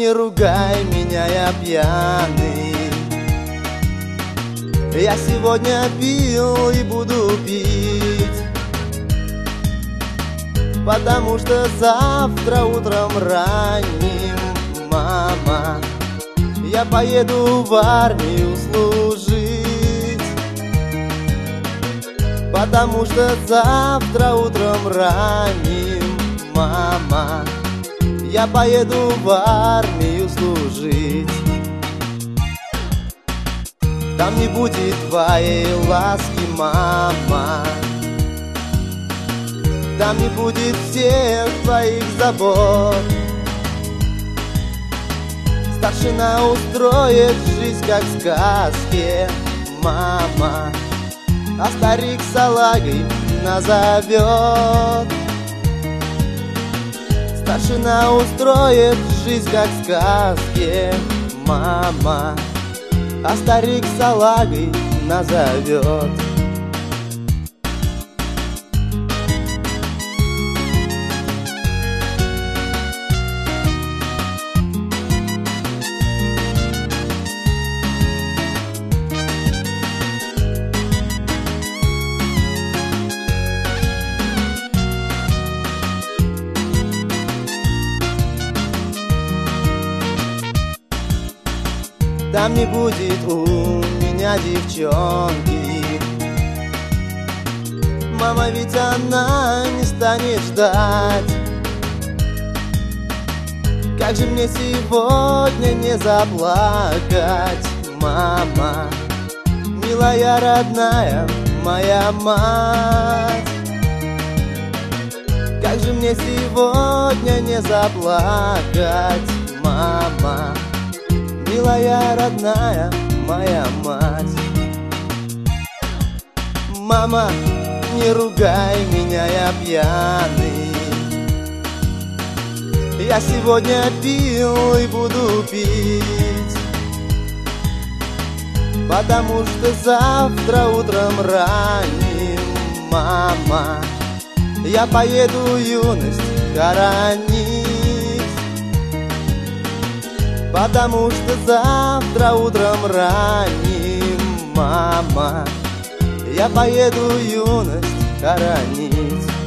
не ругай меня, я пьяный. Я сегодня пил и буду пить, потому что завтра утром ранним, мама, я поеду в армию служить. Потому что завтра утром ранним, мама, я поеду в армию служить. Там не будет твоей ласки, мама, там не будет всех твоих забот. Старшина устроит жизнь, как в сказке, мама, а старик салагой назовет. Старшина устроит жизнь, как в сказке, мама, а старик салагой назовет. Там не будет у меня девчонки, мама, ведь она не станет ждать. Как же мне сегодня не заплакать, мама, милая родная моя мать? Как же мне сегодня не заплакать, мама, милая родная моя мать? Мама, не ругай меня, я пьяный. Я сегодня пил и буду пить, потому что завтра утром ранним, мама, я поеду юность хоронить. Потому что завтра утром ранним, мама, я поеду юность хоронить.